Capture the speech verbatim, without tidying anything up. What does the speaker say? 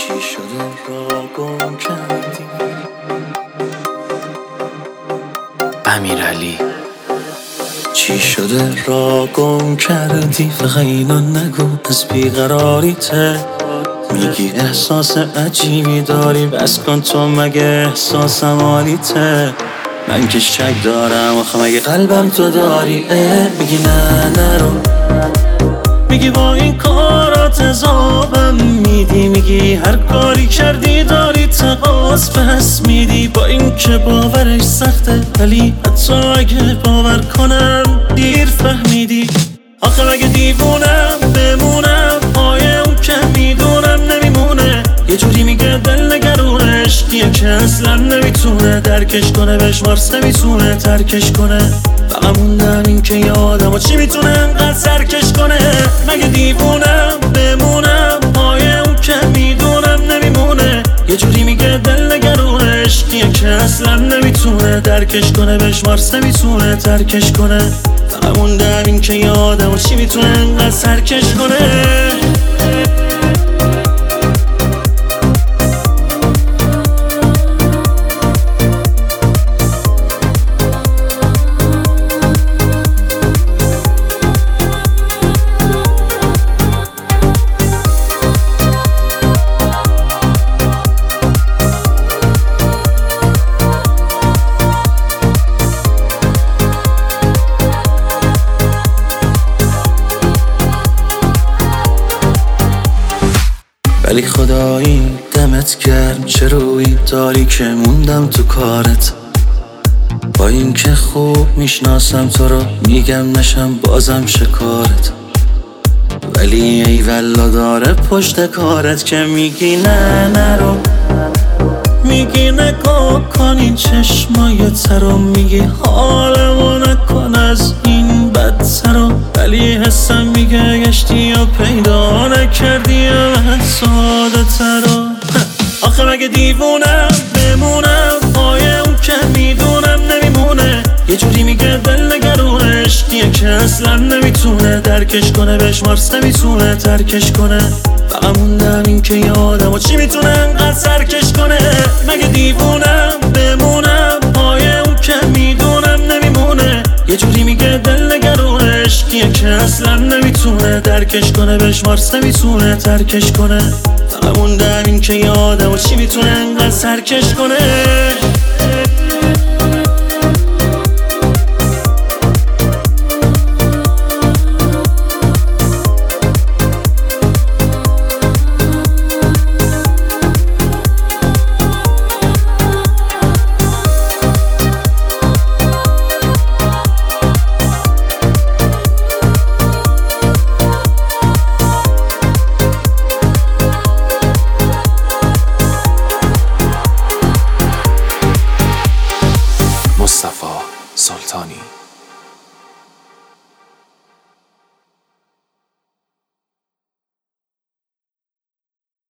چی شده را گم کردی؟ امیرعلی. چی شده را گم کردی؟ فقط اینو نگو از بیقراریته. میگی احساس عجیبی داری، بس کن تو مگه احساسم حالیته. من که شک دارم آخه مگه قلبم تو داری؟ میگی نه نرو، میگی با این کارات عذابم میدی، میگی هر کاری کردی داری تقاص پس میدی. با این که باورش سخته ولی حتی اگه باور کنم دیر فهمیدی. آخه مگه دیوونم بمونم پای اون که میدونم نمیمونه. یه جوری میگه دل نگرونه، عشقیه که اصلا نمیتونه درکش کنه، بشمارس نمیتونه ترکش کنه. فقط موندم این که یه آدمو چی میتونه انقدر سرکش کنه. مگه دیوونم بمونم پای اون که میدونم نمیمونه. یه جوری میگه دل نگرونه، عشقیه که اصلا نمیتونه درکش کنه، بشمارس نمیتونه ترکش کنه. فقط موندم این که یه آدمو چی میتونه انقدر سرکش کنه. ولی خدایی دمت گرم چه روی داری که موندم تو کارت. با این که خوب میشناسم تو رو میگم نشم بازم شکارت. ولی ای والا داره پشت کارت که میگی نه نرو، میگی نگاه کن این چشمای ترو، میگی حالمو نکن از این بدترو. ولی حسم میگه گشتی و پیدا نکردی من ساده ترو. آخه مگه دیوونم بمونم پای اون که میدونم نمیمونه. یه جوری میگه دل نگرونه، عشقیه که اصلا نمیتونه درکش کنه، بشمارس نمیتونه ترکش کنه. فقط موندم این که یه آدمو چی میتونه انقدر سرکش کنه. مگه دیوونم بمونم پای اون که میدونم نمیمونه. یه جوری میگه دل نگرونه، عشقیه که اصلا نمیتونه درکش کنه، بشمارس نمیتونه ترکش کنه. فقط موندم این که یه آدمو چی میتونه انقدر سرکش کنه. مصطفی سلطانی.